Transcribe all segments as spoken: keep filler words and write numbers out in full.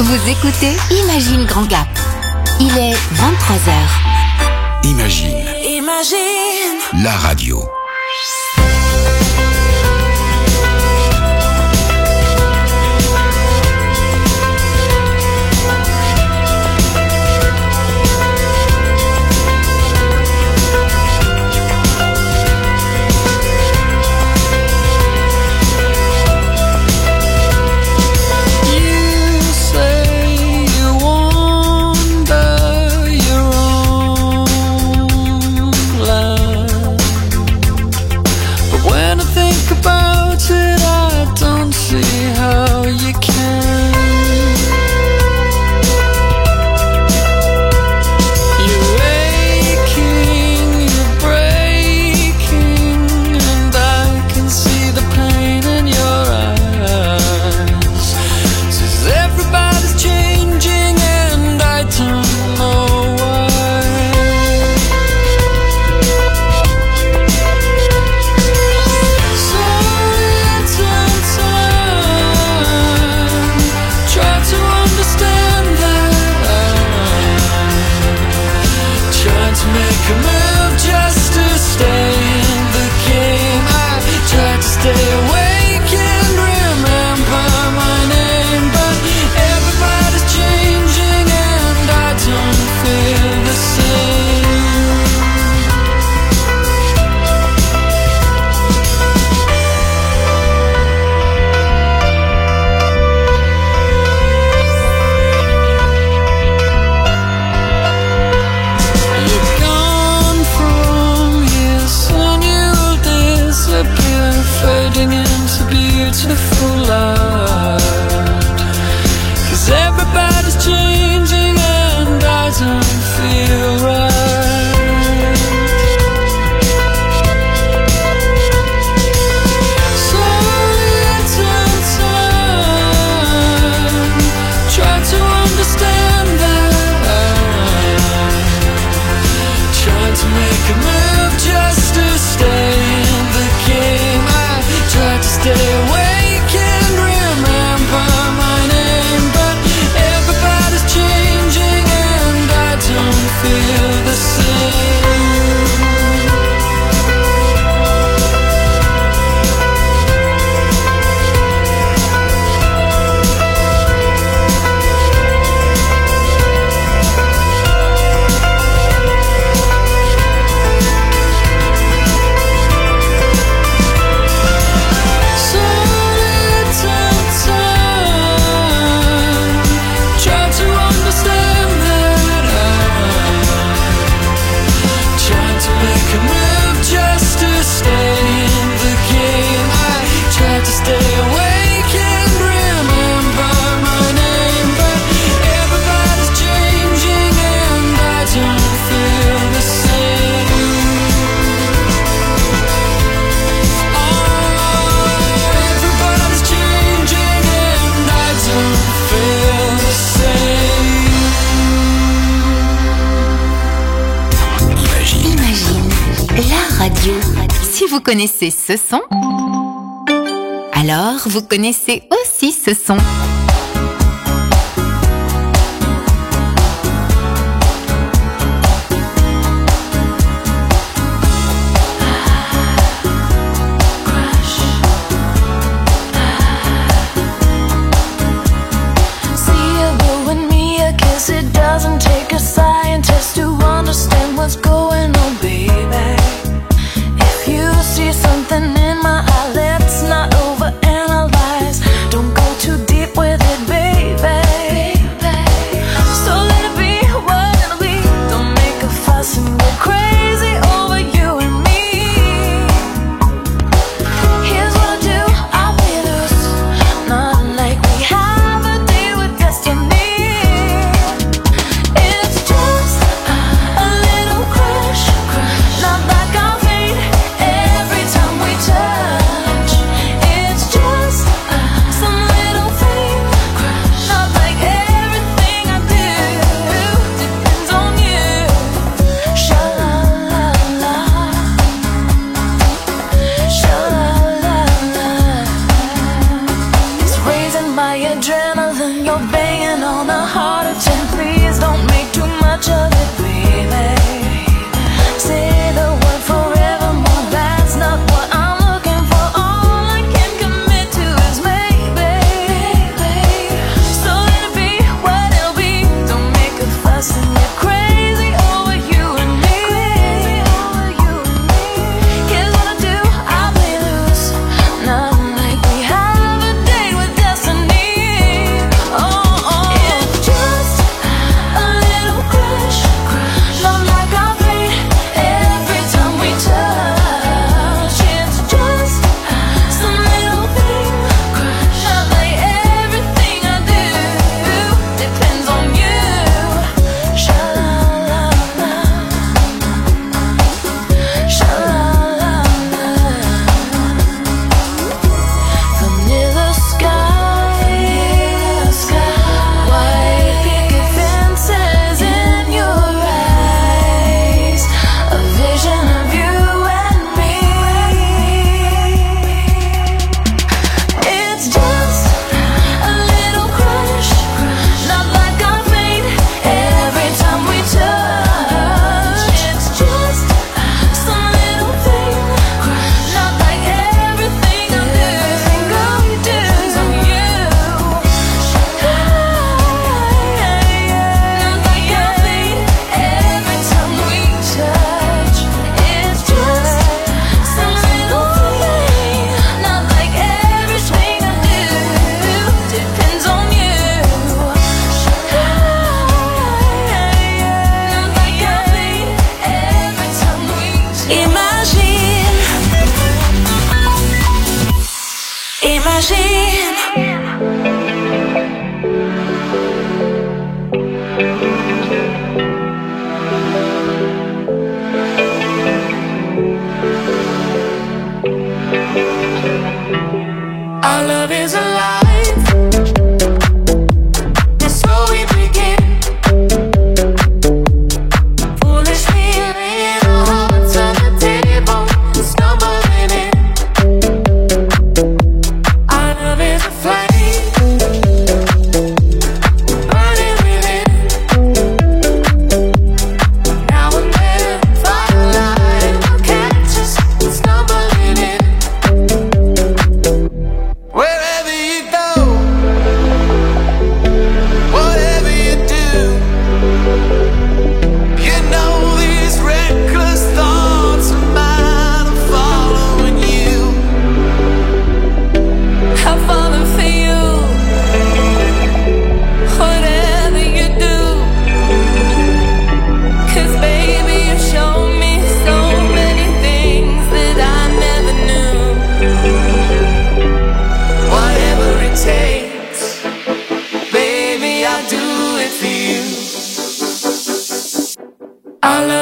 Vous écoutez Imagine Grand Gap. Il est vingt-trois heures. Imagine. Imagine. La radio. Vous connaissez ce son? Alors, vous connaissez aussi ce son. adrenaline, you're banging on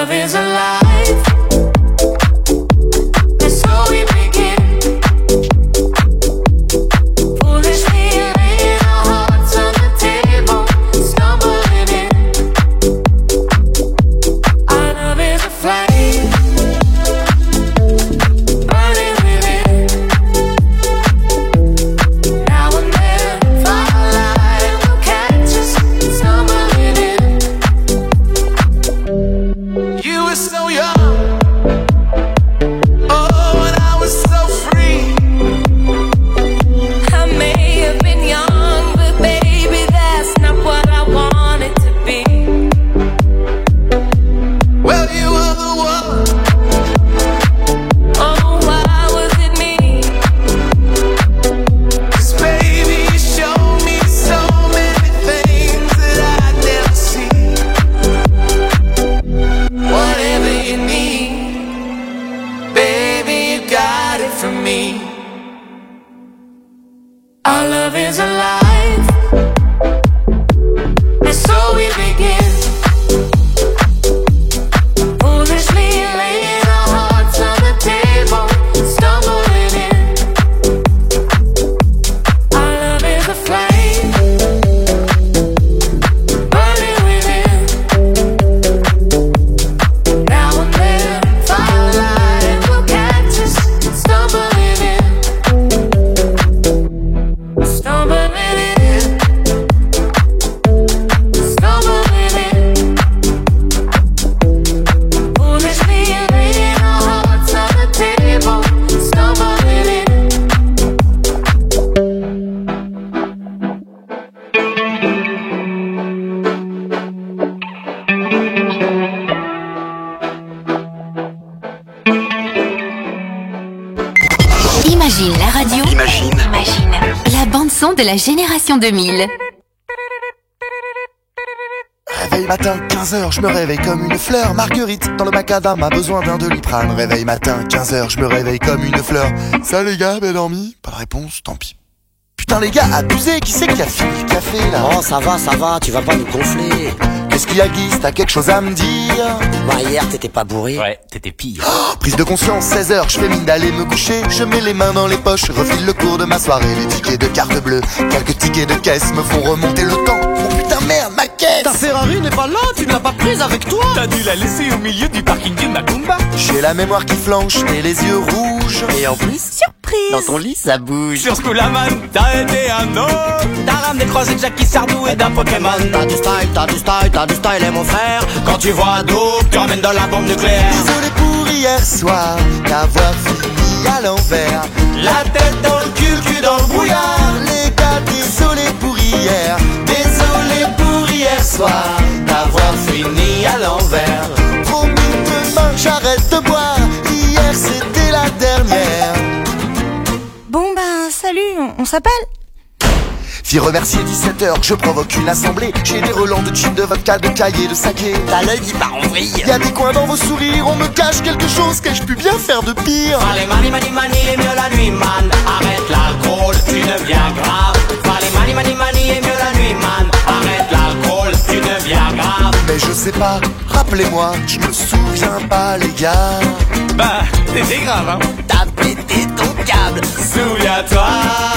love is alive. And so we begin. Foolishly laying our hearts on the table, stumbling in. Our love is a flame, burning within. Now and then, firelight will catch us stumbling in. You were so young, oh, and I was so free. I may have been young, but baby, that's not what I wanted to be. Well, you were the one. Oh, why was it me? 'Cause baby, you showed me so many things that I'd never see. Whatever you need, baby, you got it from me. Our love is alive, and so we begin. Foolishly laying our hearts on the table, stumbling in. Our love is a flame, burning within. Now and then, firelight will catch us stumbling in. Stumbling in. Stumbling in. Foolishly laying our hearts on the table, stumbling in. Imagine la radio. Imagine. Imagine la bande-son de la génération deux mille. Réveil matin, quinze heures, je me réveille comme une fleur. Marguerite, dans le macadam, a besoin d'un Doliprane. Réveil matin, quinze heures, je me réveille comme une fleur. Ça les gars, bien dormi? Pas de réponse, tant pis. Putain les gars, abusé, qui c'est qui a fini le café là? Oh ça va, ça va, tu vas pas nous gonfler. Qu'est-ce qu'il y a Guy, t'as quelque chose à me dire? Bah hier t'étais pas bourré. Ouais, t'étais pire. Oh, prise de conscience, seize heures, je fais mine d'aller me coucher. Je mets les mains dans les poches, refile le cours de ma soirée. Les tickets de carte bleue, quelques tickets de caisse me font remonter le temps. Oh putain merde, ma caisse! Ta Ferrari n'est pas là, tu ne l'as pas prise avec toi. T'as dû la laisser au milieu du parking du Macumba. J'ai la mémoire qui flanche et les yeux rouges. Et en plus, surprise, dans ton lit ça bouge. Sur Skulaman, t'as été un homme. T'as ramené croisé de Jackie Sardou et d'un Pokémon. T'as du style, t'as du style, t'as du style et mon frère. Quand tu vois Dope, tu emmènes dans la bombe nucléaire. Désolé pour hier soir, d'avoir fini à l'envers. La tête dans le cul, le cul dans le brouillard. Les gars, désolé pour hier. Désolé pour hier soir, d'avoir fini à l'envers. Promis demain, j'arrête de boire. Hier c'était la dernière. Bon ben salut, on, on s'appelle? Fille remercier dix-sept heures, je provoque une assemblée. J'ai des relents de gin, de vodka, de cahiers, de saké. T'as l'œil qui part en vrille. Y'a des coins dans vos sourires, on me cache quelque chose. Qu'ai-je pu bien faire de pire? Fallait mani mani mani et mieux la nuit man. Arrête l'alcool, tu deviens grave. Fallait mani mani mani et mieux la nuit man. Arrête l'alcool, tu deviens grave. Mais je sais pas, rappelez-moi, je me souviens pas les gars. Bah, t'étais grave, hein. T'as pété ton câble, Souviens-toi.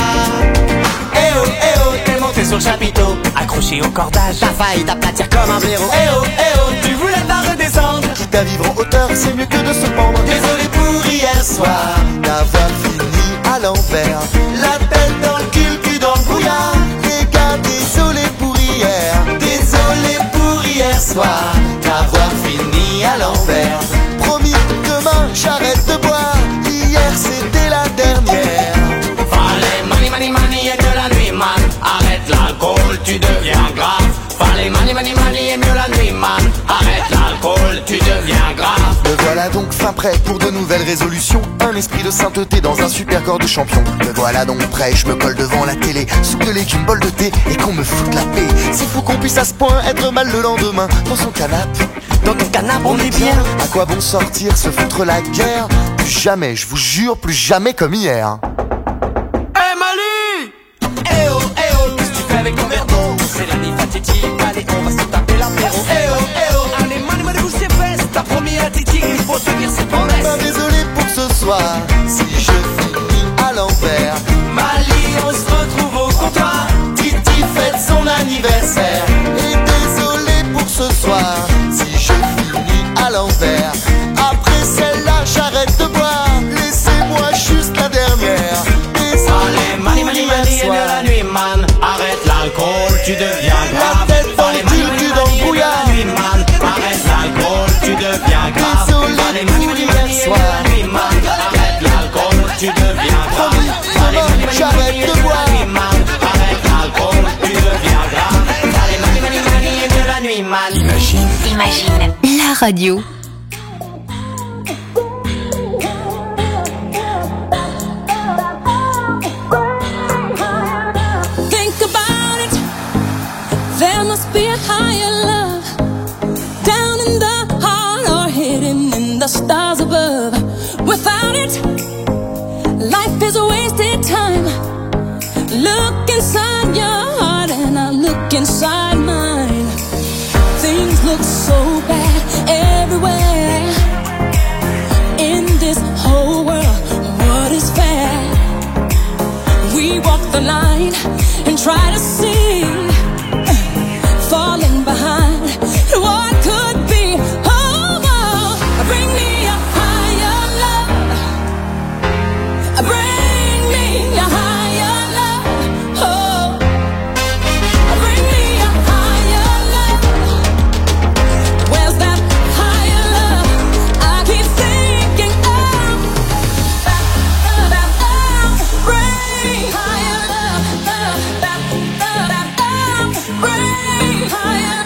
eh oh, eh oh, t'es monté sur le chapiteau. Accroché au cordage. T'as failli t'aplatir comme un blaireau. Eh oh, eh oh, tu voulais pas redescendre. Quitte à vivre en hauteur, c'est mieux que de se pendre. Désolé pour hier soir, D'avoir fini à l'envers. la tête dans le cul, le cul dans le brouillard. Les gars, désolé pour hier. Désolé pour hier soir, d'avoir fini à l'envers. Promis, demain, j'arrête de boire. Hier c'était la dernière. Fallait mani mani mani et mieux la nuit man. Arrête l'alcool, tu deviens grave. Fallait mani mani mani et mieux la nuit man. Arrête l'alcool, tu deviens grave. Me voilà donc fin prêt pour de nouvelles résolutions. Un esprit de sainteté dans un super corps de champion. Me voilà donc prêt, je me colle devant la télé. Soupe de légumes, bol de thé et qu'on me foute la paix. C'est fou qu'on puisse à ce point être mal le lendemain. Dans son canapé, Dans ton canapé on est bien. à quoi bon sortir, se foutre la guerre? Plus jamais, je vous jure, plus jamais comme hier. Eh Mali, eh oh, eh oh, qu'est-ce que tu fais avec ton verre d'eau? C'est la nuit fatidique, allez on va se taper l'apéro. Eh oh, eh oh, allez Mali Mali bouge tes fesses, ta première l'alcool, tu deviens grave. Pas les mani mani mani et de la nuit man. Arrête l'alcool, tu deviens grave. Pas les mani mani mani et de la nuit man. Arrête l'alcool, tu deviens grave. Pas les mani mani mani et de la nuit man. Arrête l'alcool, tu deviens grave. Pas les mani mani mani et de la nuit man. Imagine. Imagine. La radio. There must be a higher love down in the heart or hidden in the stars above. Without it, life is a wasted time. Look inside your heart and I look inside mine. Things look so bad everywhere in this whole world. What is fair? We walk the line and try to see, falling behind what could be. Oh, oh, bring me a higher love. Bring me a higher love. Oh, bring me a higher love. Where's that higher love? I keep thinking of, of, of, bring higher love. Bring higher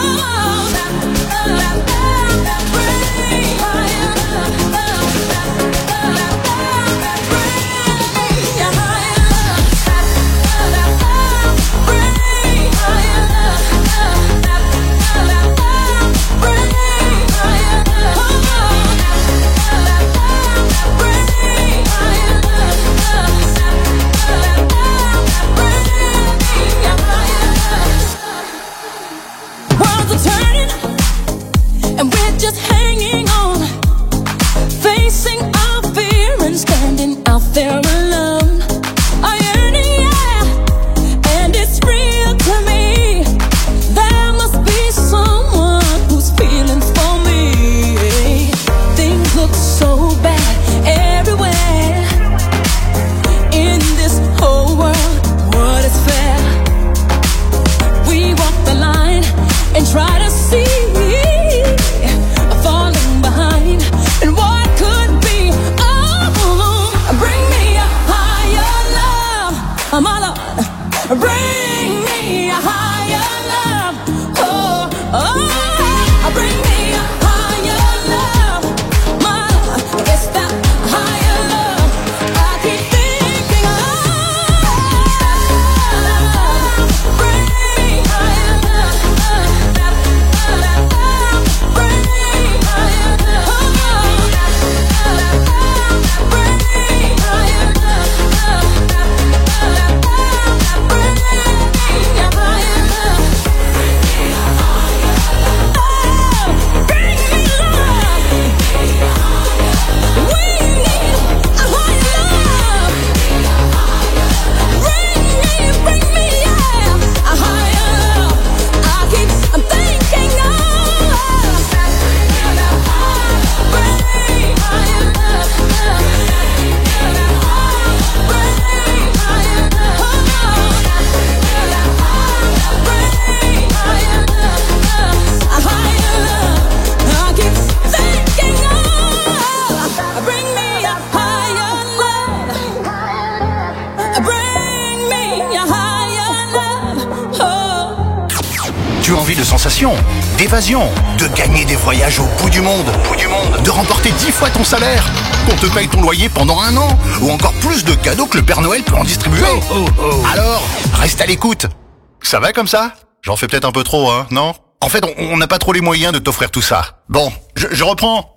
Tu as envie de sensations, d'évasion, de gagner des voyages au bout du monde, au bout du monde, de remporter dix fois ton salaire, qu'on te paye ton loyer pendant un an, ou encore plus de cadeaux que le Père Noël peut en distribuer. Oh, oh, oh. Alors, reste à l'écoute. Ça va comme ça? J'en fais peut-être un peu trop, hein, non? En fait, on n'a pas trop les moyens de t'offrir tout ça. Bon, je, je reprends.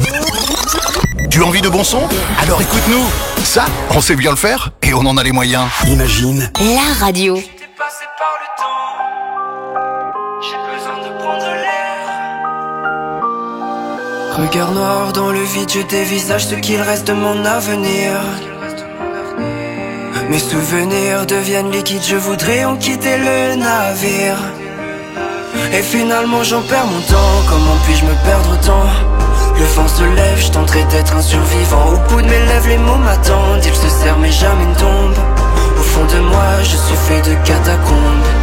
Tu as envie de bon son? Alors écoute-nous. Ça, on sait bien le faire et on en a les moyens. Imagine. La radio. J'étais passé par le temps. J'ai besoin de prendre l'air. Regard noir dans le vide, je dévisage ce qu'il reste de mon avenir. Mes souvenirs deviennent liquides, je voudrais en quitter le navire. Et finalement j'en perds mon temps, comment puis-je me perdre autant? Le vent se lève, je tenterai d'être un survivant. Au bout de mes lèvres les mots m'attendent, ils se serrent mais jamais ne tombent. Au fond de moi je suis fait de catacombes.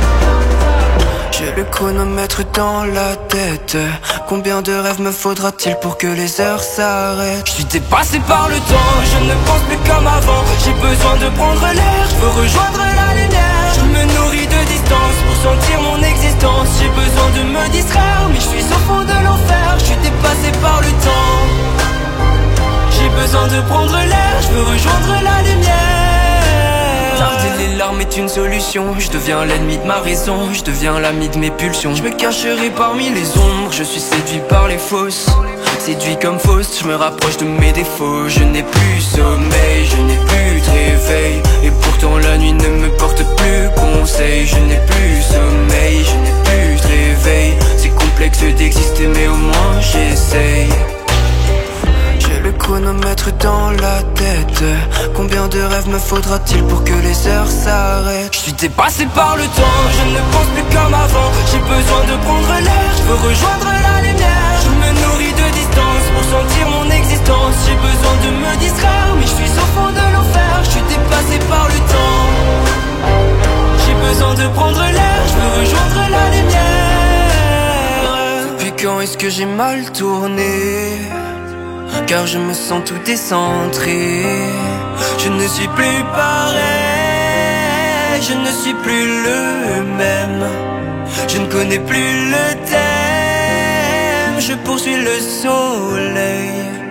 chronomètre dans la tête. Combien de rêves me faudra-t-il pour que les heures s'arrêtent? Je suis dépassé par le temps, je ne pense plus comme avant. J'ai besoin de prendre l'air, je veux rejoindre la lumière. Je me nourris de distance pour sentir mon existence. J'ai besoin de me distraire, mais je suis au fond de l'enfer. Je suis dépassé par le temps. J'ai besoin de prendre l'air, je veux rejoindre la lumière. Tarder les larmes est une solution. Je deviens l'ennemi de ma raison, je deviens l'ami de mes pulsions. Je me cacherai parmi les ombres, je suis séduit par les fausses. Séduit comme fausse, je me rapproche de mes défauts. Je n'ai plus sommeil, je n'ai plus de réveil. Et pourtant la nuit ne me porte plus conseil. Je n'ai plus sommeil, je n'ai plus de réveil. C'est complexe d'exister mais au moins j'essaye. J'ai le chronomètre dans la tête. Combien de rêves me faudra-t-il pour que les heures s'arrêtent? Je suis dépassé par le temps, je ne pense plus comme avant. J'ai besoin de prendre l'air, je veux rejoindre la lumière. Je me nourris de distance pour sentir mon existence. J'ai besoin de me distraire, mais je suis au fond de l'enfer. Je suis dépassé par le temps. J'ai besoin de prendre l'air, je veux rejoindre la lumière. Depuis quand est-ce que j'ai mal tourné? Car je me sens tout décentré. Je ne suis plus pareil, je ne suis plus le même. Je ne connais plus le thème, je poursuis le soleil.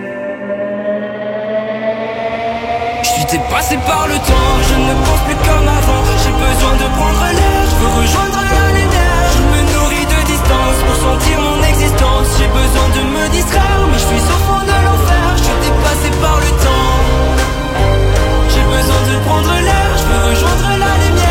Je suis dépassé par le temps, je ne pense plus comme avant. J'ai besoin de prendre l'air, je veux rejoindre la lumière. Je me nourris de distance pour sentir mon existence. J'ai besoin de me distraire, mais je suis au fond de l'enfer. Je suis dépassé par le temps. J'ai besoin de prendre l'air, je veux rejoindre la lumière.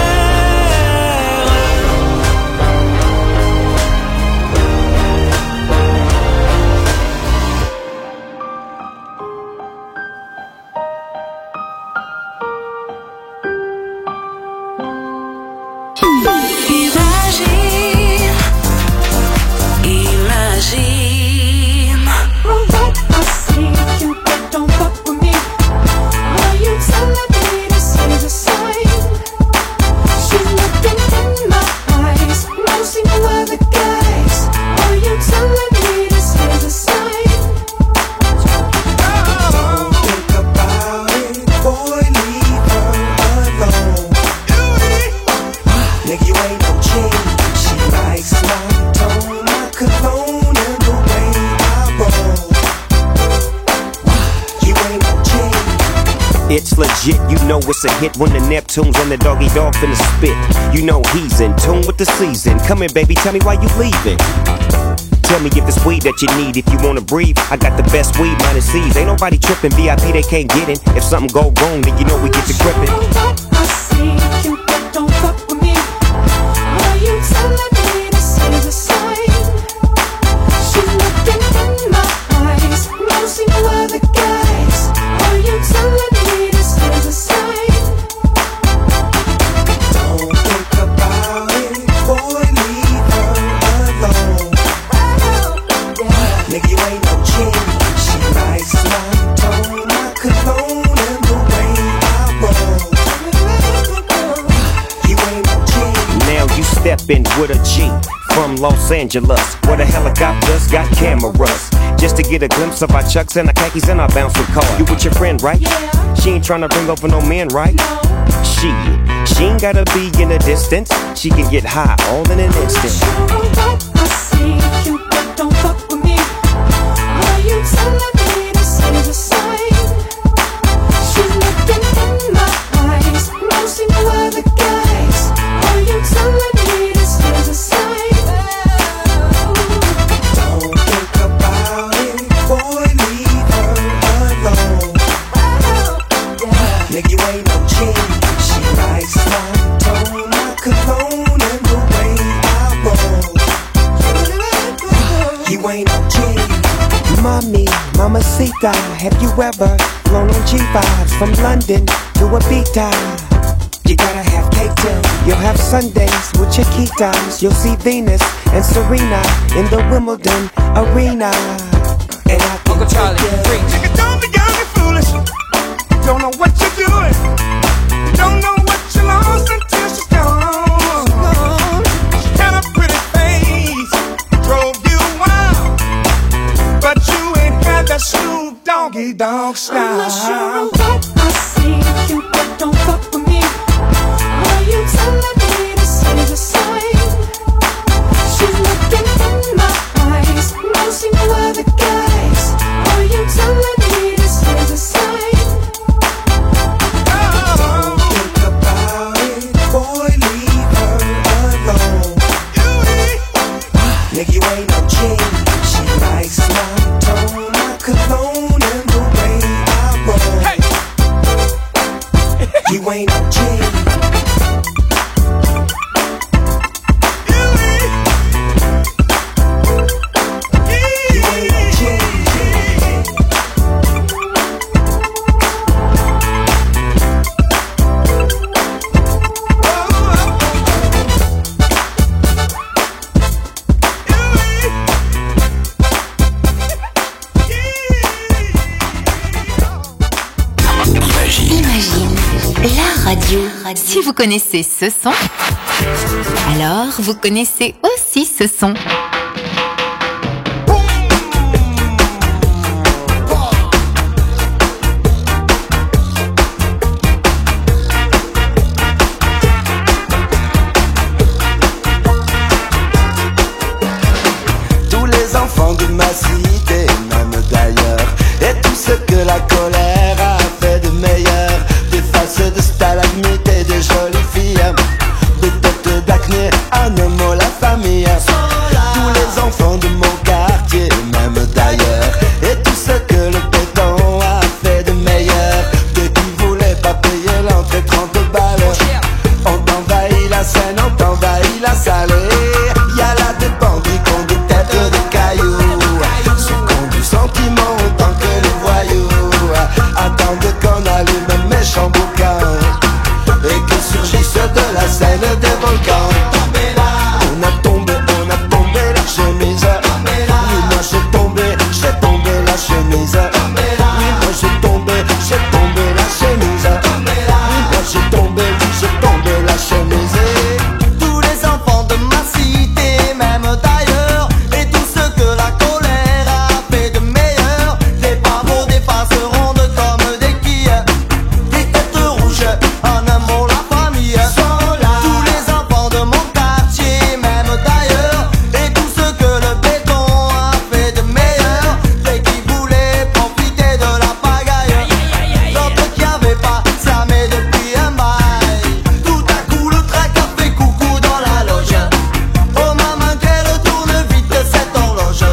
It's legit, you know it's a hit when the Neptune's and the doggy dog finna spit. You know he's in tune with the season. Come here, baby, tell me why you leaving. Tell me if it's weed that you need, if you wanna breathe. I got the best weed, minus C's. Ain't nobody tripping, V I P they can't get in. If something go wrong, then you know we get to gripping. I see you, but don't fuck with me. Why you telling me this is a sign? She's looking in my eyes, no single other guys. Are you telling me this is a sign? Don't think about it, boy, leave her alone. Nigga, you ain't no king. She likes my tone, my cologne, and the way I roll. You ain't no king. Now you steppin' with a G from Los Angeles, where the helicopters got cameras, just to get a glimpse of our chucks and our khakis and our bouncing car. You with your friend, right? Yeah. She ain't tryna bring over no men, right? No. She, she ain't gotta be in the distance. She can get high all in an instant. Sure what I see you, but don't fuck with me. Why you telling me this is a sign? She's looking in my eyes, no single other guys. Are you telling me this is a sign? Don't think about it, boy, leave her alone. Nigga, you ain't no king. She likes my tone, my cologne, and the way I roll. You ain't no king. Mommy, mamacita, have you ever flown on G fives from London to Ibiza? You gotta have cake till you'll have Sundays with Chiquitas. You'll see Venus and Serena in the Wimbledon arena. And I can Uncle Charlie, preach. Nigga, don't be young and foolish. You don't know what you're doing. You don't know what you lost until she's gone. She got a pretty face. Hey, don't stop. I'm not sure what I see. You but don't fuck with me. Are you telling me this is a sign? She's looking in my eyes, no see no other guys. Are you telling me this is a sign? Don't think about it, boy, leave her alone. Nigga, you ain't no G. She likes my tone, my cologne, and the way I roll. Hey. You ain't no G. Si vous connaissez ce son, alors vous connaissez aussi ce son. Tous les enfants de ma cité, même d'ailleurs, et tout ce que la colère a fait de meilleur, des faces de stalagmites et de jolies filles, des têtes d'acné, animaux, la famille. Tous les enfants de mon quartier, même d'ailleurs, et tout ce que le béton a fait de meilleur, de qui voulait pas payer l'entrée trente balles. On t'envahit la Seine, on t'envahit la Salée. Y'a là des bandits qui ont des têtes de cailloux, ceux qui ont du sentiment autant que les voyous, attendent qu'on allume un méchant boucan et que surgissent de la Seine des volcans. On a tombé, on a tombé la chemise. Oui, moi j'ai tombé, j'ai tombé la chemise. Oui, moi j'ai tombé, j'ai tombé la chemise. Oui, moi j'ai tombé, j'ai tombé la chemise. Tous les enfants de ma cité, même d'ailleurs, et tout ce que la colère a fait de meilleur, des pavots, des faces rondes comme des quilles, des têtes rouges, en un mot la famille. Tous les enfants de mon quartier, même d'ailleurs, et tout ce que le béton a fait de meilleur, des qui voulaient profiter de la pagaille, d'autres qui avaient pas slamé depuis un bail. Tout à coup le trac a fait coucou dans la loge. Oh maman qu'elle tourne vite cette horloge.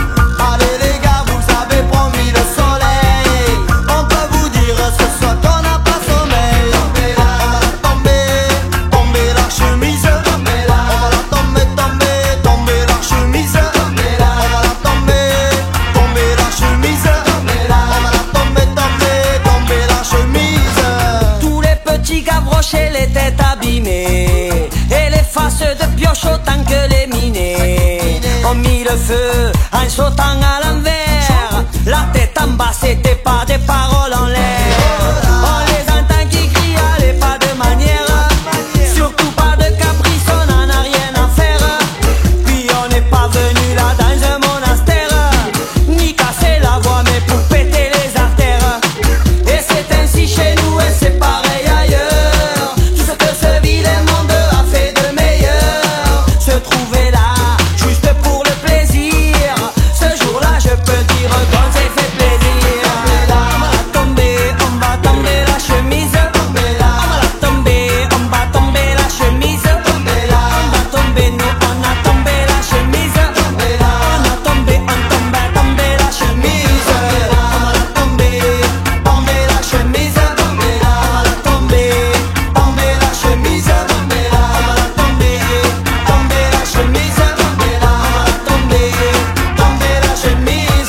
Allez les gars, vous avez promis le soleil. On peut vous dire ce soir qu'on n'a pas sommeil. On va la tomber, tomber la chemise. On va la tomber, tomber, tomber la chemise. On va la tomber, tomber la chemise. On va la tomber, tomber, tomber la chemise. Tous les petits gavroches et les têtes abîmées, et les faces de pioche autant que les minés, ont mis le feu en sautant à l'envers. La tête en bas, c'était pas des paroles en l'air. On les entend qui crient, allez pas de manière, surtout pas de caprice, on en a rien à faire. Puis on n'est pas venu là dans un monastère, ni casser la voix mais pour péter les artères. Et c'est ainsi chez nous et c'est pareil ailleurs. Tout ce que ce vilain monde a fait de meilleur, se trouver là juste pour le plaisir. Ce jour-là je peux dire qu'on s'est fait plaisir. On va la tomber, on va tomber la chemise. On va la tomber, on va tomber la chemise. On va tomber, nous on a tombé la chemise. On a tombé, on tombe, tomber la chemise. On va la tomber, tomber la chemise. On va la tomber, tomber la chemise. On va la tomber, tomber la chemise. On va la tomber, tomber la chemise.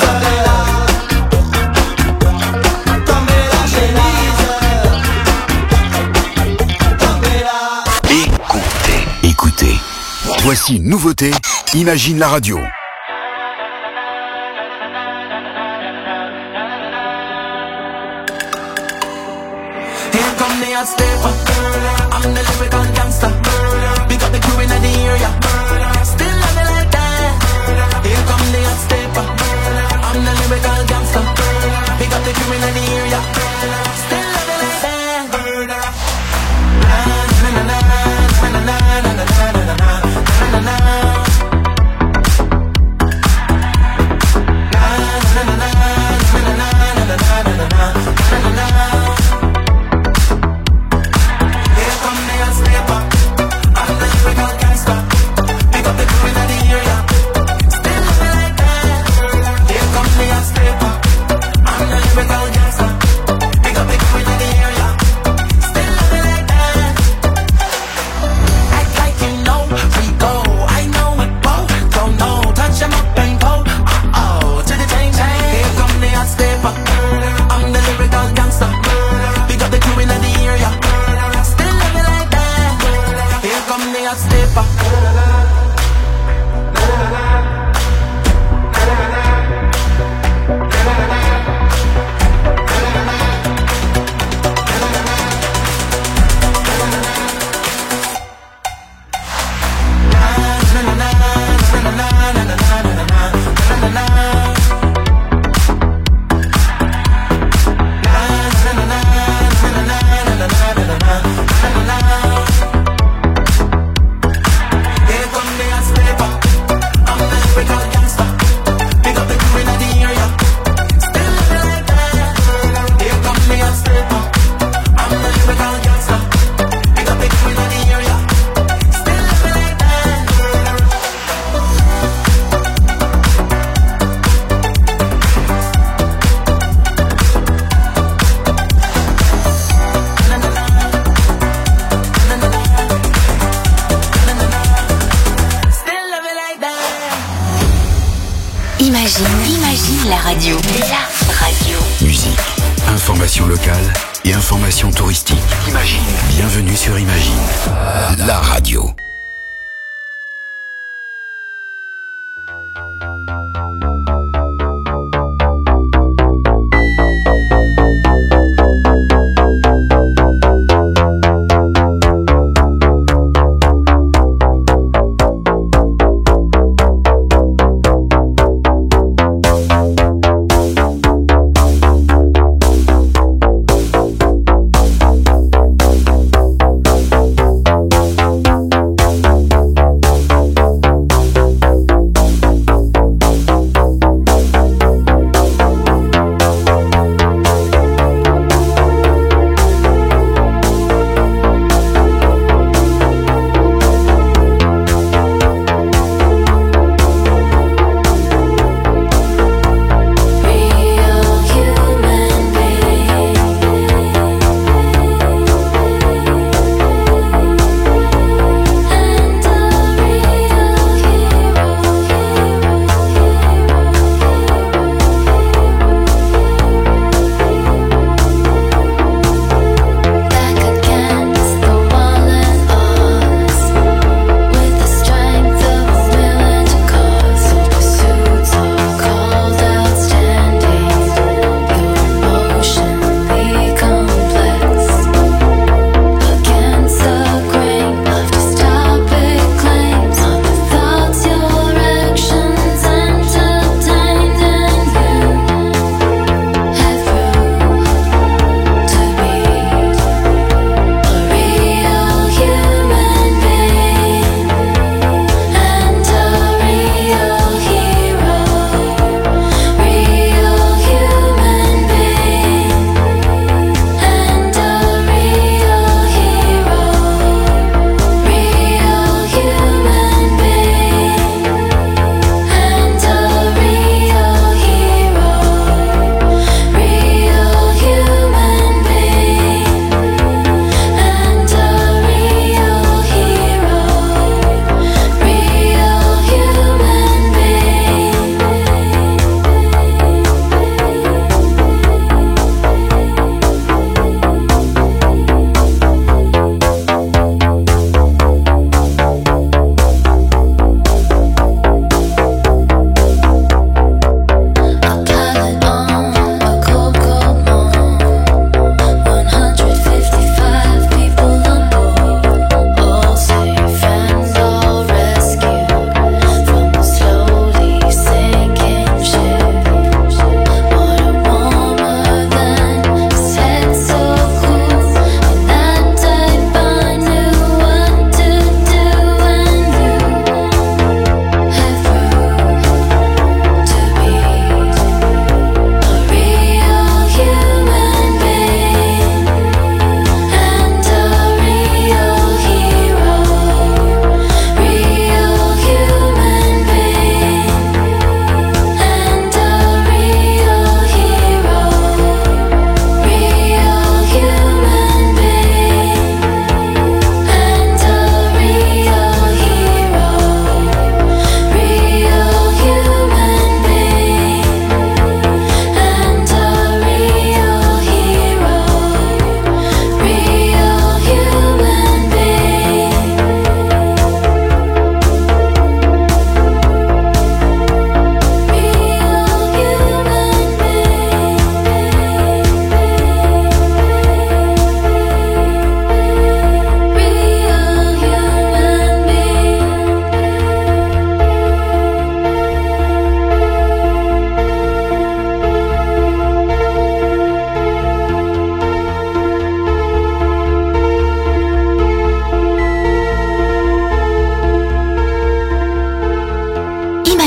Tomber la chemise. Tomber la. Écoutez, écoutez. Voici une nouveauté, Imagine la radio. Here come the hot stepper. I'm the lyrical gangster. Big up the crew in the area. Still love me like that. Here come the hot stepper. I'm the lyrical gangster. Big up the crew Imagine la radio. La radio. Musique, information locale et information touristique. Imagine. Bienvenue sur Imagine, la radio.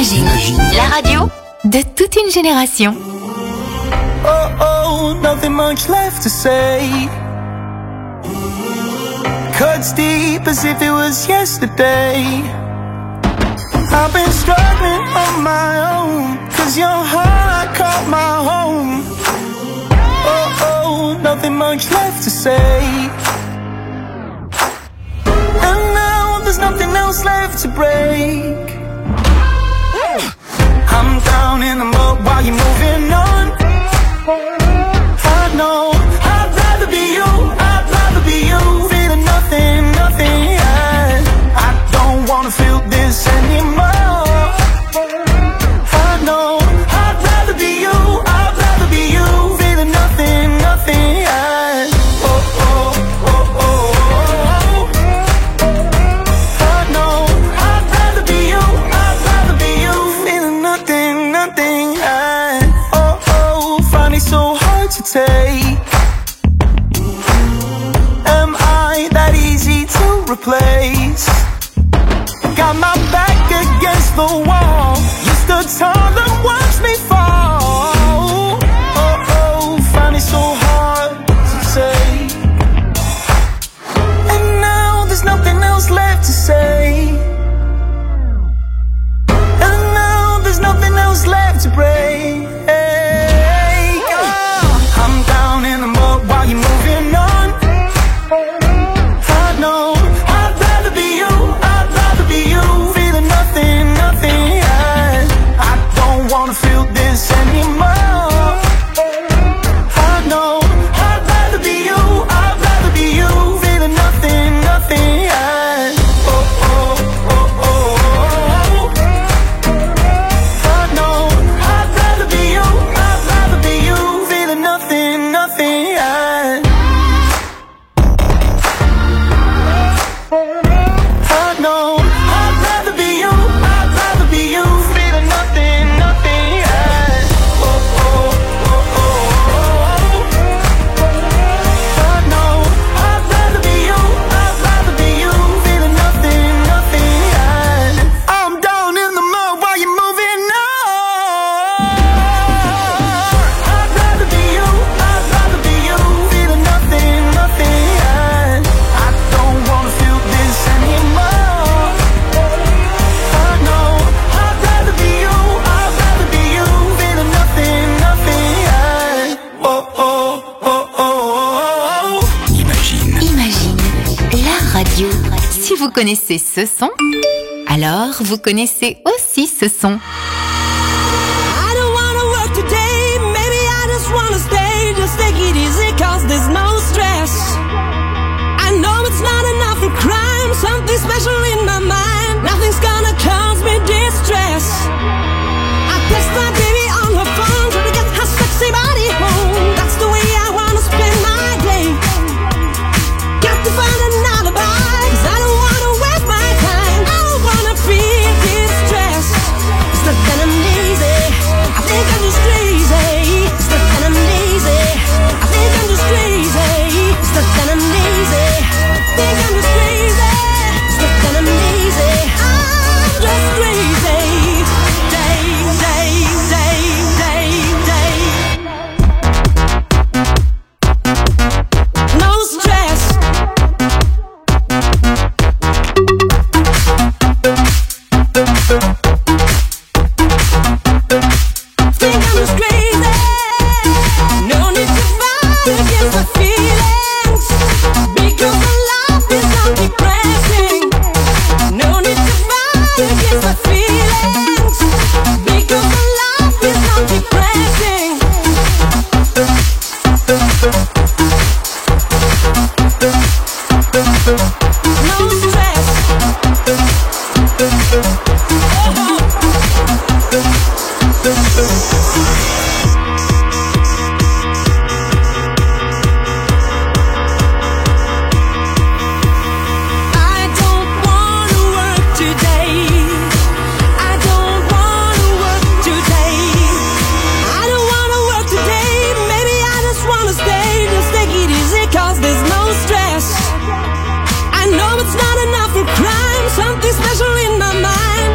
Imagine, la radio de toute une génération. Oh, oh, nothing much left to say. Cuts deep as if it was yesterday. I've been struggling on my own, cause your heart caught my home. Oh, oh, nothing much left to say. And now there's nothing else left to break. I'm down in the mud while you're moving on. I know I'd rather be you, I'd rather be you. Feeling nothing, nothing, yeah. I don't wanna feel this anymore. I know I'd rather be you, I'd rather be you. Feeling nothing, nothing, yeah. Oh, oh, oh, oh, oh. I know I'd rather be you, I'd rather be you. Feeling nothing, nothing, yeah. Oh, oh, find it so hard to take. Am I that easy to replace? Got my back against the wall. You stood tall and watched me fall. Oh, oh, find it so hard to say. And now there's nothing else left to say. And now there's nothing else left to break. Oh, I'm down in the mud while you're moving on. I know I'd rather be you, I'd rather be you. Feeling nothing, nothing, yeah. I don't wanna feel this anymore. I know I'd rather be you, I'd rather be you. Feeling nothing, nothing, yeah. Oh, oh, oh, oh, oh. I know I'd rather be you, I'd rather be you. Feeling nothing, nothing, yeah. I know I'd rather be you, I'd rather be you. Feeling nothing, nothing, yeah. Oh, oh, oh, oh, oh. I know I'd rather be you, I'd rather be you. Feeling nothing, nothing, yeah. I'm down in the mud while you're moving on. I'd rather be you, I'd rather be you. Feeling nothing, nothing, yeah. I don't wanna feel this anymore. I know I'd rather be you, I'd rather be you. Feeling nothing, nothing, yeah. Oh, oh, oh, oh, oh. Imagine. Imagine, la radio. Si vous connaissez ce son, alors vous connaissez aussi ce son. I don't wanna work today, maybe I just wanna stay. Just take it easy cause there's no stress. I know it's not enough for crime, something special in my mind. Nothing's gonna cause me distress. I text my baby on her phone, try to get her sexy body home. That's the way I wanna spend my day. Got to find an alibi, cause I don't wanna waste my time. I don't wanna feel distress. It's not that I'm lazy, I think I'm just crazy. It's not that I'm lazy, I think I'm just crazy. It's not that I'm lazy, I think I'm just crazy. It's not that I'm lazy, I'm just crazy. Day, day, day, day, day. No stress. Think I'm just crazy. No need to fight against my feelings, because my life is not depressing. No need to fight against my feelings, because my life is not depressing. No stress. I don't wanna work today. I don't wanna work today. I don't wanna work today. Maybe I just wanna stay. Just take it easy cause there's no stress. I know it's not enough for crime, something special in my mind.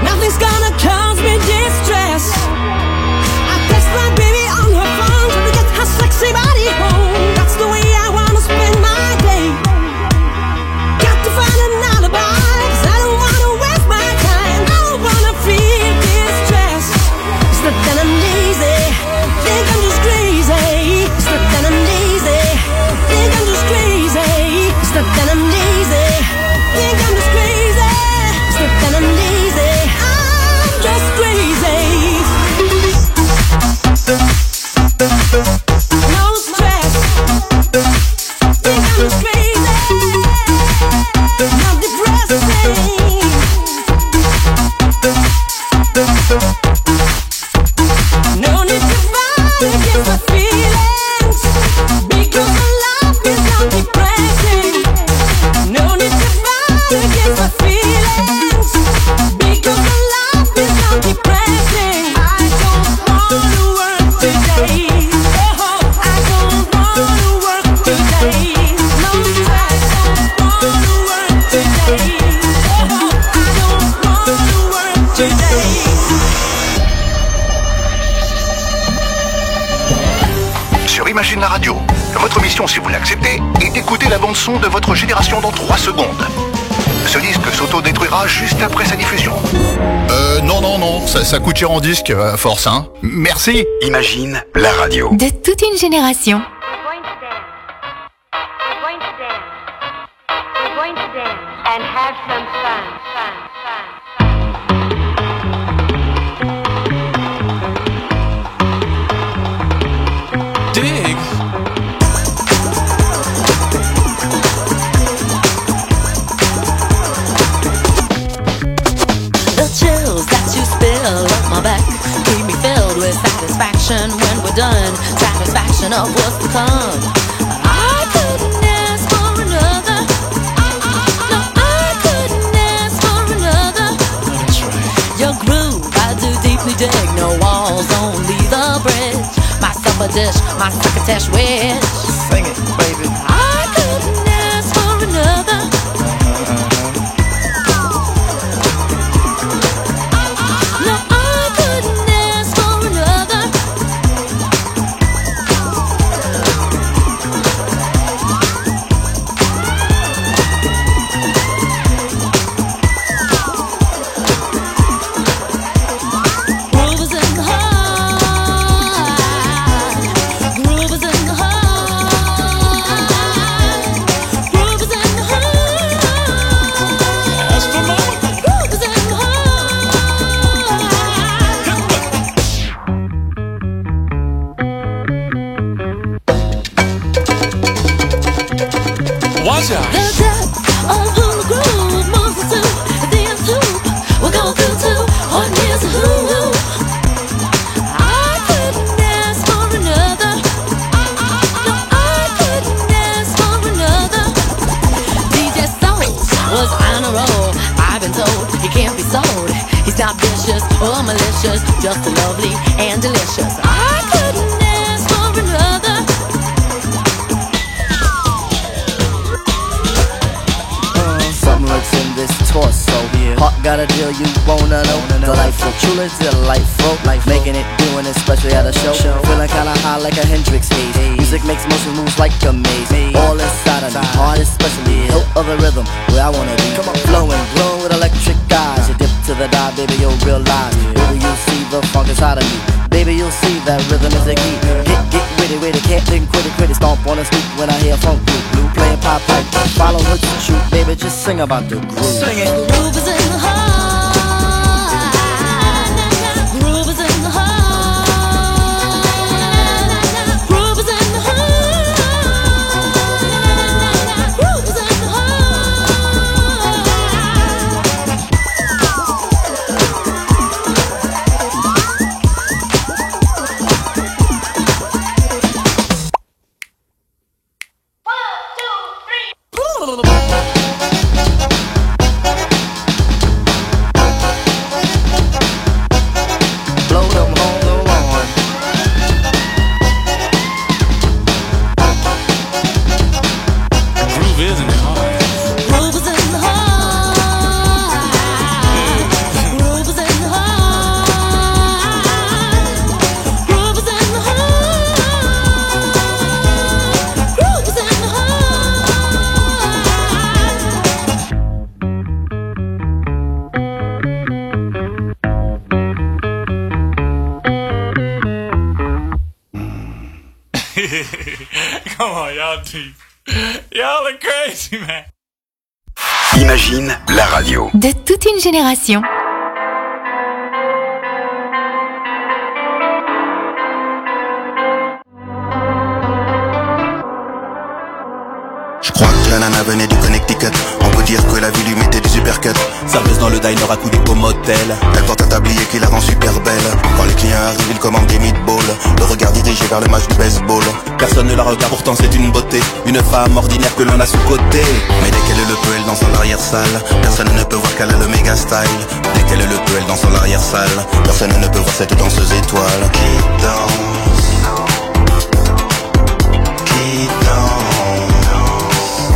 Sur Imagine la radio, votre mission, si vous l'acceptez, est d'écouter la bande-son de votre génération dans trois secondes. Ce disque s'auto-détruira juste après sa diffusion. Euh, non, non, non, ça, ça coûte cher en disque, à force, hein. Merci. Imagine la radio. De toute une génération. And have some fun, fun, fun. Dig. The chills that you spill up my back keep me filled with satisfaction when we're done. Satisfaction of what's to come. I couldn't ask for another. No, I couldn't ask for another. Your groove, I do deeply dig. No walls, only the bridge. My supper dish, my crocketesh wish. Sing it, baby. I couldn't ask for another. No, I couldn't ask for another. Groove is in the heart. Groove is in the heart. Groove is in the heart. That's for me. Groove is in the Watch out. The depth of who the groove moves us to. The end hoop we'll go through to. What is a who? I couldn't ask for another. No, I couldn't ask for another. D J Soul was on a roll. I've been told he can't be sold. He's not vicious or malicious, just lovely and delicious. I couldn't ask for another. Something lurks in this torso. Yeah. Heart got a deal you wanna know. Delightful, truly delightful. Life making it, doing it, especially at a show. Feeling kinda high like a Hendrix haze. Music makes motion moves like a maze. All inside of me, heart especially. Hilt of the rhythm, where I wanna be. Come on, flowing, glowing with electric eyes. You dip to the dive, baby, you'll realize. Baby, you'll see the funk inside of me. Baby, you'll see that rhythm is the key. Get, get witty, witty, can't think, quit it, quit it. Stomp on the street when I hear funk blue, blue playing pop pipe. Follow her to shoot, baby, just sing about the groove. Sing it. Groove is in the heart. Groove is in the heart. Groove is in the heart. Groove is in the heart. Blow them on the lawn. Groove is in the heart. Groove is in the heart. Groove is in the heart. Groove is in the heart. Groove is in the Come on, y'all deep. Y'all are crazy, man. Imagine la radio. De toute une génération. venait du Connecticut. On peut dire que la vie lui mettait des uppercuts. Serveuse dans le diner accoudée au motel. Elle porte un tablier qui la rend super belle. Quand les clients arrivent, ils commandent des meatballs. Le regard dirigé vers le match du baseball. Personne ne la regarde, pourtant c'est une beauté. Une femme ordinaire que l'on a sous-côté. Mais dès qu'elle le peut, elle danse dans l'arrière-salle. Personne ne peut voir qu'elle a le méga style. Dès qu'elle le peut, elle danse dans l'arrière-salle. Personne ne peut voir cette danseuse étoile qui danse. Qui danse.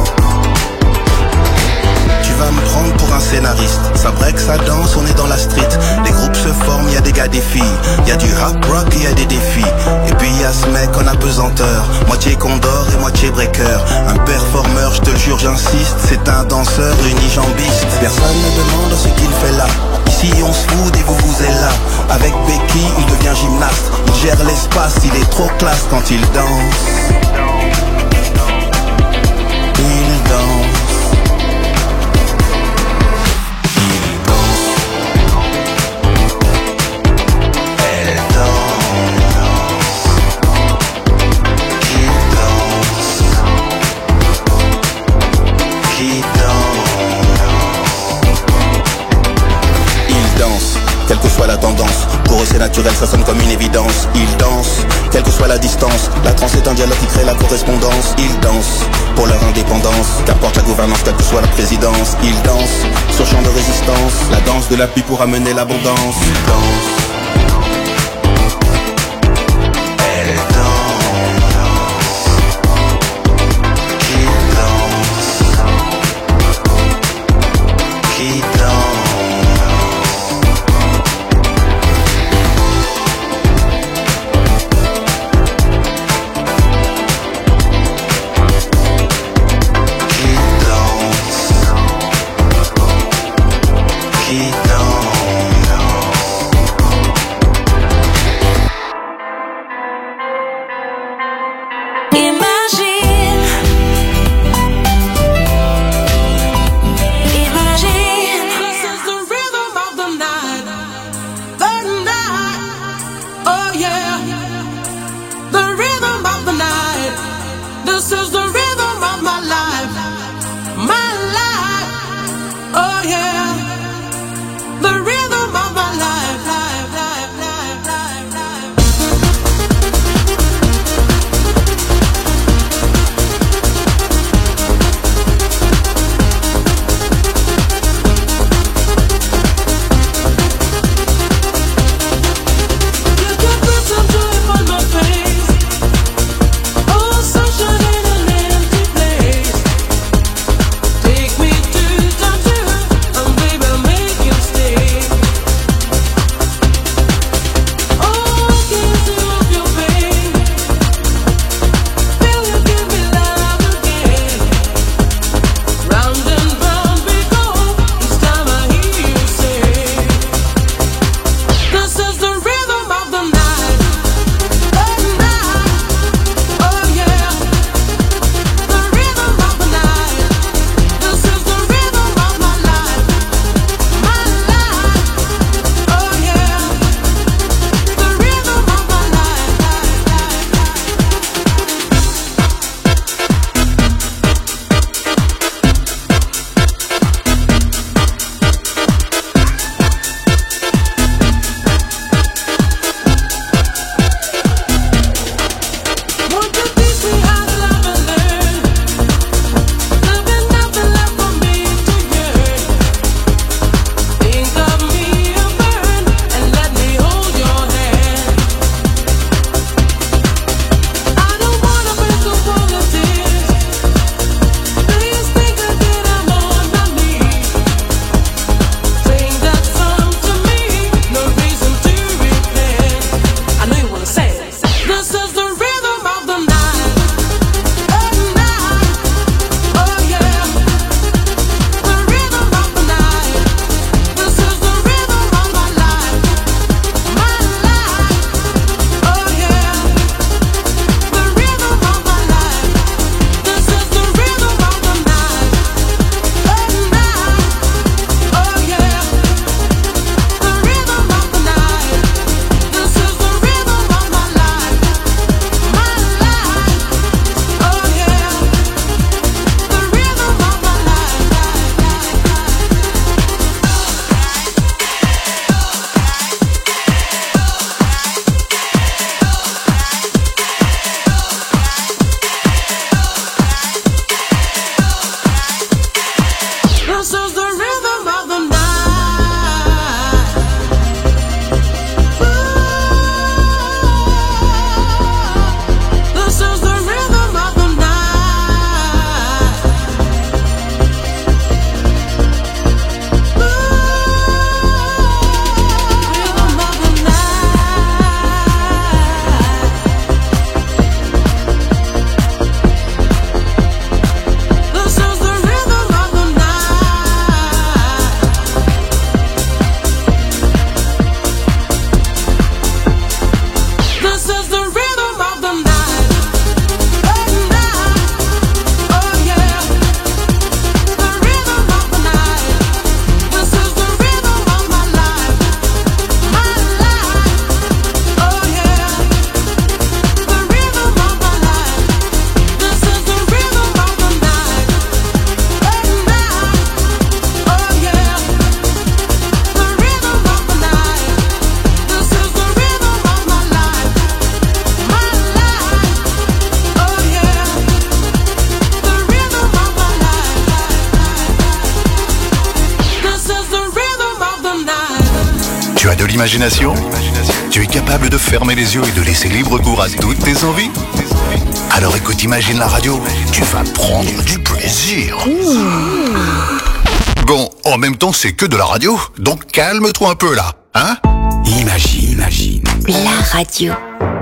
Tu vas me prendre pour un scénariste. Ça break, ça danse, on est dans la street. Les groupes se forment, y a des gars, des filles. Y a du rap rock et y a des défis. Et puis y a ce mec en apesanteur, moitié condor et moitié breaker. Un performeur, je te le jure, j'insiste. C'est un danseur unijambiste. Personne ne demande ce qu'il fait là. Ici on se fout et vous vous êtes là. Avec Becky, il devient gymnaste. Il gère l'espace, il est trop classe quand il danse. Il danse. Quelle que soit la tendance, pour eux c'est naturel, ça sonne comme une évidence. Ils dansent, quelle que soit la distance. La trance est un dialogue qui crée la correspondance. Ils dansent, pour leur indépendance. Qu'importe la gouvernance, quelle que soit la présidence. Ils dansent, sur champ de résistance. La danse de la pluie pour amener l'abondance. Ils dansent. Qui danse. Tu as de l'imagination? Tu es capable de fermer les yeux et de laisser libre cours à toutes tes envies? Alors écoute, Imagine la radio, tu vas prendre du plaisir. Bon, en même temps, c'est que de la radio, donc calme-toi un peu là, hein? Imagine, imagine. La radio.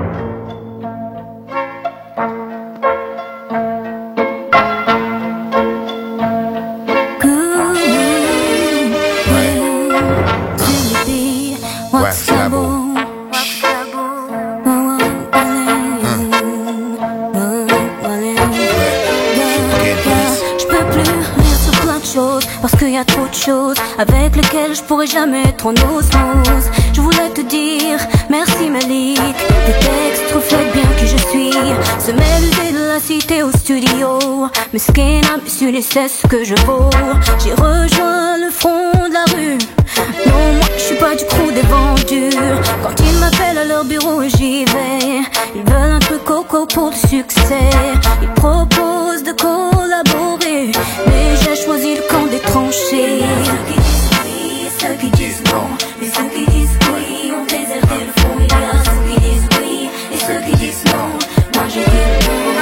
Parce qu'il y a trop de choses avec lesquelles je pourrais jamais être en osmose. Je voulais te dire merci Malik. Tes textes reflètent bien qui je suis. Se mêler de la cité au studio. Mais ce qui n'a pas su laisser ce que je vaux. J'ai rejoint le front de la rue. Non, moi je suis pas du crew des vendus. Quand ils m'appellent à leur bureau et j'y vais, ils veulent un truc coco pour le succès. Ils proposent de collaborer, mais j'ai choisi le camp des tranchées. Ceux qui disent oui et ceux qui disent non. Mais ceux qui disent oui ont déserté le fond. Il y a ceux qui disent oui et ceux qui disent non. Moi j'ai dit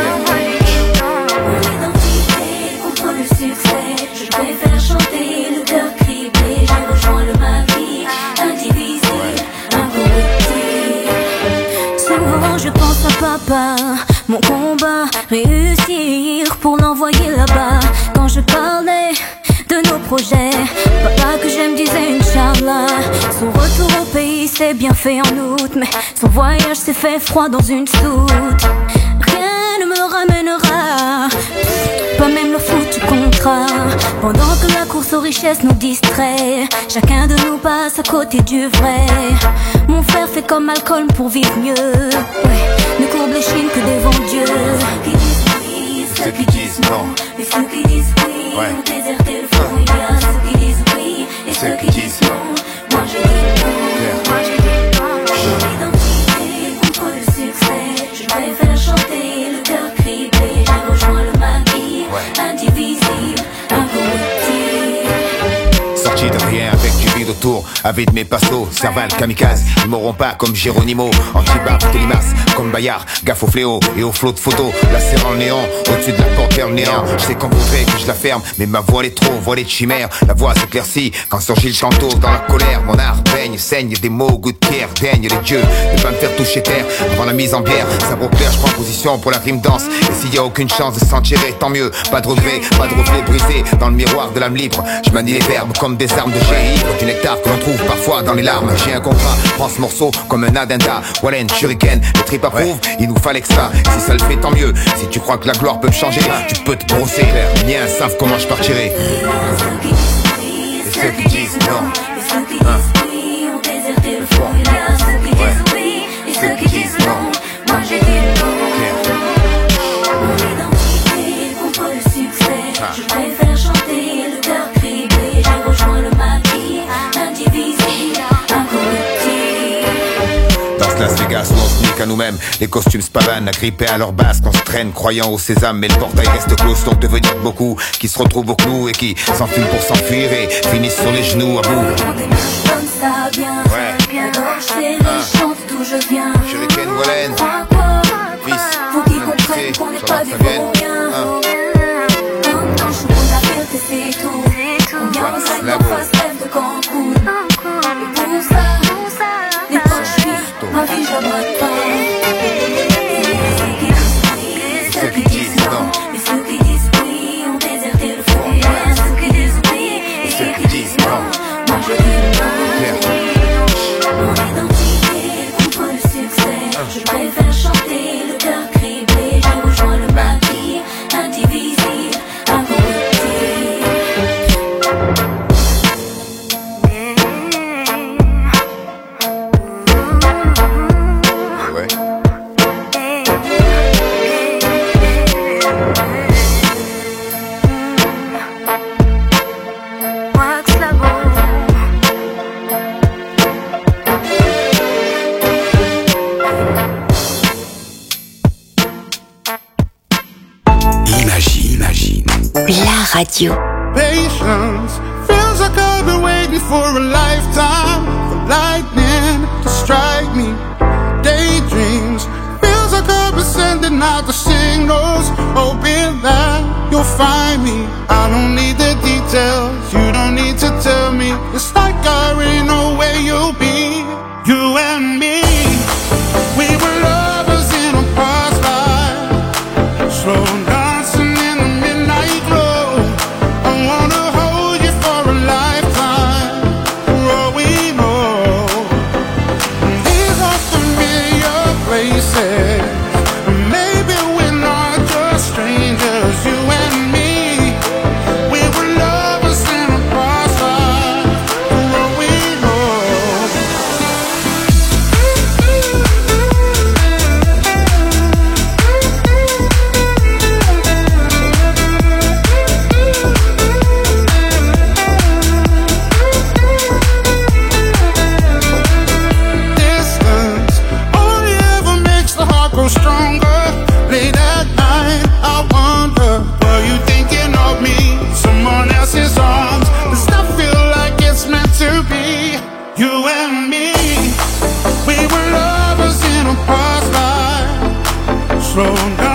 non. Mon identité contre le succès. Je préfère chanter le cœur criblé. J'ai rejoint le maquis, indivisible, incorruptible. Souvent je pense à papa, mon combat, réussir pour l'envoyer là-bas. Quand je parlais de nos projets, papa que j'aime disait Inch'Allah. Son retour au pays s'est bien fait en août, mais son voyage s'est fait froid dans une soute. Rien ne me ramènera, pas même le foutu contrat. Pendant que la course aux richesses nous distrait, chacun de nous passe à côté du vrai. Mon frère fait comme Malcolm pour vivre mieux, ouais, ne courbe les chines que devant Dieu. Ceux qui disent oui, ceux qui disent non. Mais ceux qui disent oui ont déserté le fond. Il y a ceux qui disent oui et ceux qui disent non. Moi j'ai dit non, moi j'ai dit non. Mon identité contre le succès. Je préfère chanter le cœur criblé. J'ai rejoint le maquis, indivisible, incorruptible. Sorti de rien avec du vide autour, avec mes passos, Serval, kamikaze, ils m'auront pas comme Géronimo, Antibar, Télimas, comme Bayard, gaffe au fléau et au flot de photos, la serre en néant, au-dessus de la porte néant. Je sais qu'on voudrait que je la ferme, mais ma voix elle est trop voilée de chimère. La voix s'éclaircit quand surgit le chanteau dans la colère. Mon art baigne, saigne des mots, goût de pierre, daigne les dieux, ne pas me faire toucher terre avant la mise en bière. Sabre clair, je prends position pour la rime danse. Et s'il y a aucune chance de s'en tirer, tant mieux. Pas de regret, pas de reflet brisé dans le miroir de l'âme libre. Je manie les verbes comme des armes de génie, du nectar que l'on trouve parfois dans les larmes. J'ai un contrat, prends ce morceau comme un addenda. Wallen, shuriken, le trip approuve, il nous fallait que ça. Si ça le fait, tant mieux. Si tu crois que la gloire peut me changer, tu peux te brosser. Les miens savent comment je partirai. Et ceux qui disent non. Et ceux qui disent oui ont déserté le fond. Il y a ceux qui disent oui et ceux qui disent non. Moi j'ai dit non. Mon identité contre le succès. Je préfère chanter le cœur criblé. J'ai rejoint le maquis, indivisible, incorruptible. Dans Las Vegas, où on se nique à nous-mêmes. Les costumes spavan, agrippés à leur base, qu'on se traîne, croyant au sésame. Mais le portail reste close, donc devenir beaucoup qui se retrouvent au clou et qui s'enfument pour s'enfuir et finissent sur les genoux à bout. Comme ça bien, bien gorge serrée, chante d'où je viens. Shuriken, Wallen, faut qu'ils comprennent qu'on n'est pas des pour rien. Quand je suis pour la vérité, c'est tout. On vient en sac en face, rêve de Cancun. Et pour ça, les poches vides, ma vie je la brade pas. Ceux qui disent non, mais ceux qui disent oui ont déserté le fond. Il y a ceux qui disent oui et ceux qui disent non. Moi je dis non. Mon identité contre le succès. Je préfère chanter le cœur criblé. J'ai rejoint le maquis, indivisible, incorruptible. Ouais. Imagine, imagine. La radio. Patience feels like I've been waiting for a lifetime for lightning. hoping that you'll find me. I don't need the details, you don't need to tell me. It's like I already know where you'll be. You and me, we were lovers in a past life, slow dancing in the midnight glow. I wanna hold you for a lifetime, for all we know. These are familiar places, maybe we're not just strangers. You and me, we were lovers in a past life, for all we know. Distance only ever makes the heart grow stronger. Late at night, I wonder, were you thinking of me? Someone else's arms, does that feel like it's meant to be? You and me, we were lovers in a past life, slow down.